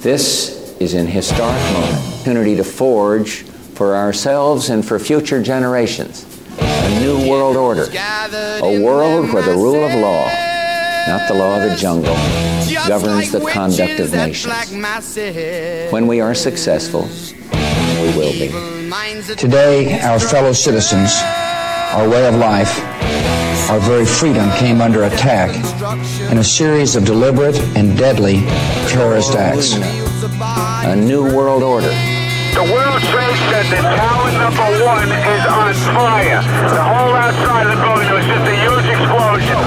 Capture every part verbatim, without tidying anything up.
This is an historic moment, opportunity to forge for ourselves and for future generations a new world order, a world where the rule of law, not the law of the jungle, governs the conduct of nations. When we are successful, we will be. Today, our fellow citizens, our way of life, our very freedom came under attack in a series of deliberate and deadly terrorist acts. A new world order. The World Trade Center, tower number one, is on fire. The whole outside of the building was just a huge explosion.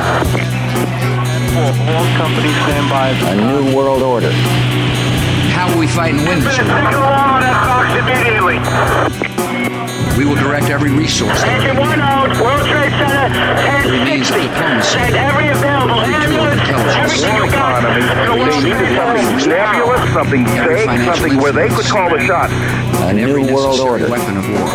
All companies stand by. A new world order. How will we fight and win, Mister Take a wall on that box immediately. We will direct every resource. Engine one out, World Trade Center, remains ten sixty. diplomacy. Send every available ambulance, everything you got. They needed something nebulous, something vague, something where they could call the shots. A new world order. Weapon of war.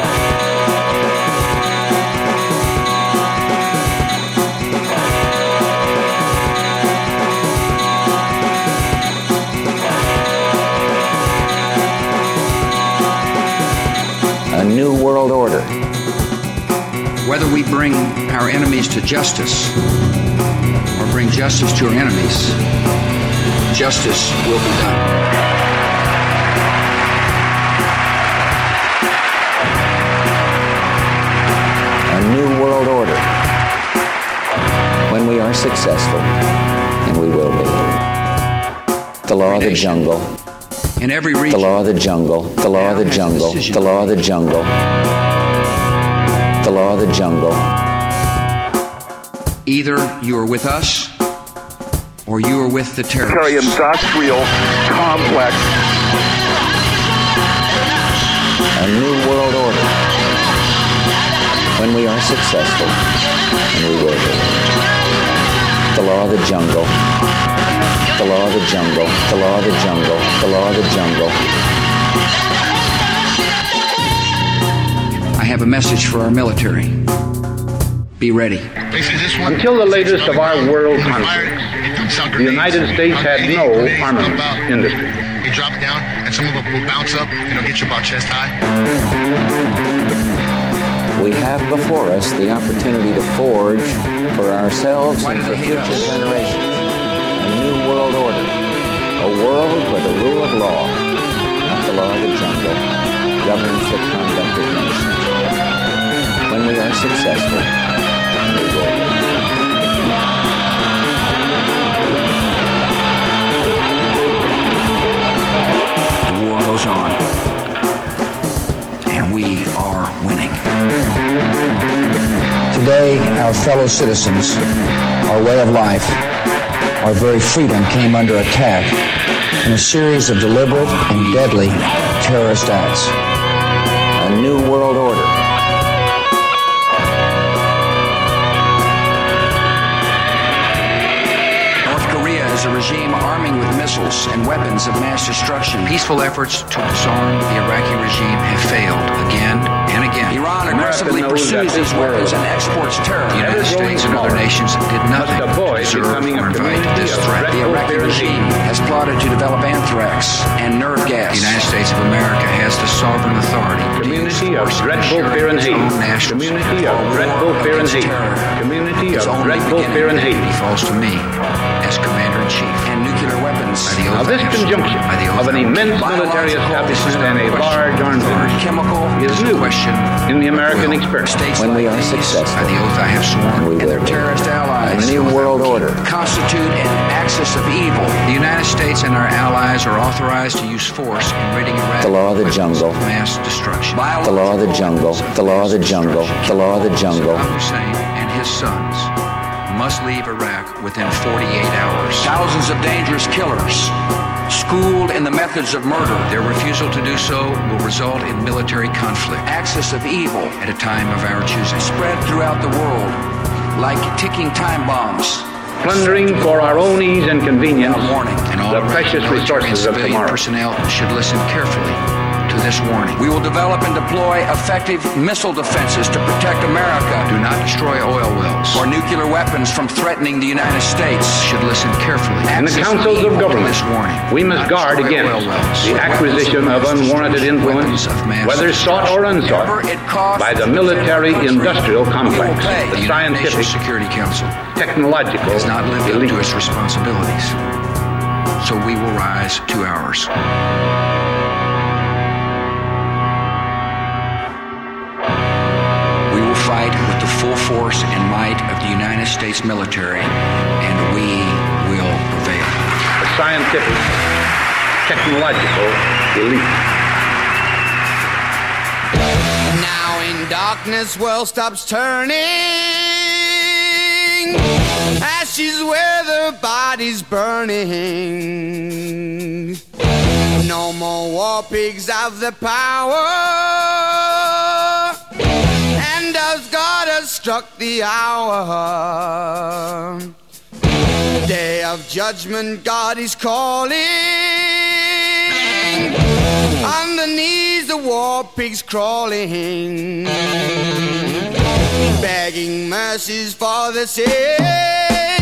A new world order. Whether we bring our enemies to justice or bring justice to our enemies, justice will be done. A new world order. When we are successful, and we will be. The law of the jungle. In every region, The law of the jungle. The law of the jungle. The law of the jungle. The law of the jungle. either you are with us or you are with the terrorists. Military industrial complex. A new world order. When we are successful, and we will be. The law of the jungle. The law of the jungle. The law of the jungle. The law of the jungle. I have a message for our military. Be ready. Until the latest of our world conflicts, the United States had no armament industry. You drop it down, and some of them will bounce up, you know, get you about chest high. We have before us the opportunity to forge for ourselves and for future generations a new world order, a world where the rule of law, not the law of the jungle, governs the conduct of nations. When we are successful, we will be. The war goes on, and we are winning. Today, our fellow citizens, our way of life, our very freedom came under attack in a series of deliberate and deadly terrorist acts. A new world order. North Korea is a regime arming with missiles and weapons of mass destruction. Peaceful efforts to disarm the Iraqi regime have failed again and again. Iran aggressively pursues these weapons and exports terror. The United States and other nations did nothing to deserve or invite this threat. The Iraqi regime has plotted to develop anthrax and nerve gas. The United States of America has the sovereign authority. Community of dreadful fear and hate. Community of dreadful fear and hate. Community of dreadful fear and hate. Falls to me as Commander-in-Chief. And nuclear weapons. Now this conjunction of an immense military establishment and a large armed industry is new in the American experience. When we are successful, By the oath I have sworn, we and will their be. terrorist allies, A new world order. constitute an axis of evil. The United States and our allies are authorized to use force in ridding Iraq The law of the weapons jungle. of mass destruction. The law of the jungle. The law of the jungle. The law of the jungle. Saddam Hussein and his sons must leave Iraq within forty-eight hours. Thousands of dangerous killers, schooled in the methods of murder. Their refusal to do so will result in military conflict. Axis of evil at a time of our choosing. Spread throughout the world like ticking time bombs. Plundering for our own ease and convenience Without warning. And all the Iraqi precious military and resources of civilian tomorrow. personnel should listen carefully to to this warning. We will develop and deploy effective missile defenses to protect America. Do not destroy oil wells or nuclear weapons from threatening the United States. Should listen carefully. In the councils of government, this warning. we must guard against the acquisition of unwarranted influence, whether sought or unsought, by the military-industrial complex, the scientific, Security Council technological has not lived up elite. to its responsibilities. So we will rise to ours. We will fight with the full force and might of the United States military, and we will prevail. The scientific, technological elite. Now in darkness, world stops turning. Ashes where the body's burning. No more war pigs have the power. And as God has struck the hour, day of judgment, God is calling. On the knees, the war pigs crawling, begging mercies for the sick.